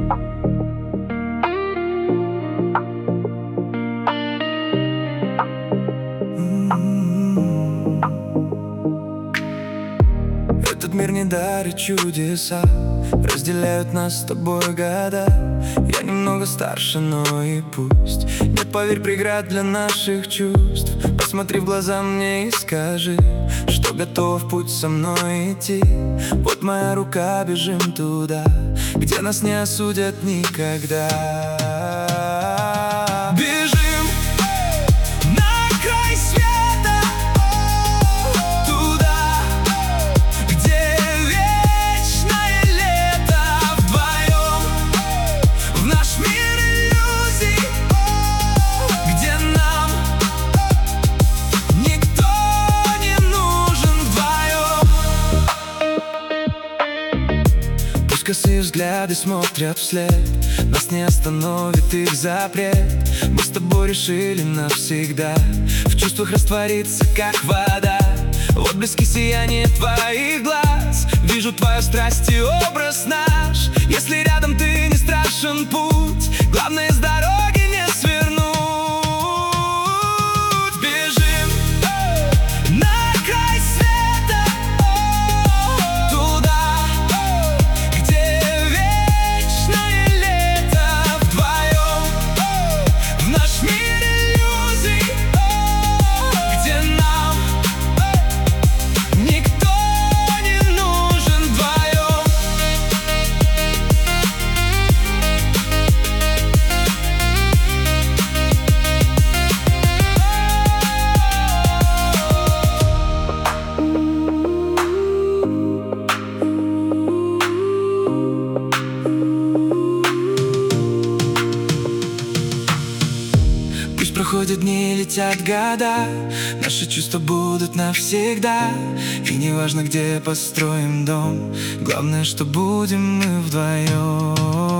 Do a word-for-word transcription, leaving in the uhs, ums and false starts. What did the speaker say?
Этот мир не дарит чудеса, разделяют нас с тобой года. Я немного старше, но и пусть. Нет, поверь, преград для наших чувств. Посмотри в глаза мне и скажи, что готов в путь со мной идти. Вот моя рука, бежим туда, где нас не осудят никогда. Бежим на край света, туда, где вечное лето. Вдвоем в наш мир иллюзий, где нам никто не нужен. Вдвоем пусть косые взгляды смотрят вслед, нас не остановит их запрет. Мы с тобой решили навсегда в чувствах раствориться, как вода. Вот близки сияние твоих глаз, вижу твою страсть и образ наш. Если рядом ты, не страшен путь, главное с дороги не свернуть. Бежим на край света, туда, где вечное лето. Вдвоем в наш мир иллюзий, где нам никто не нужен. Вдвоем. Пусть проходят дни, летят года, наши чувства будут навсегда. И неважно, где построим дом, главное, что будем мы вдвоем.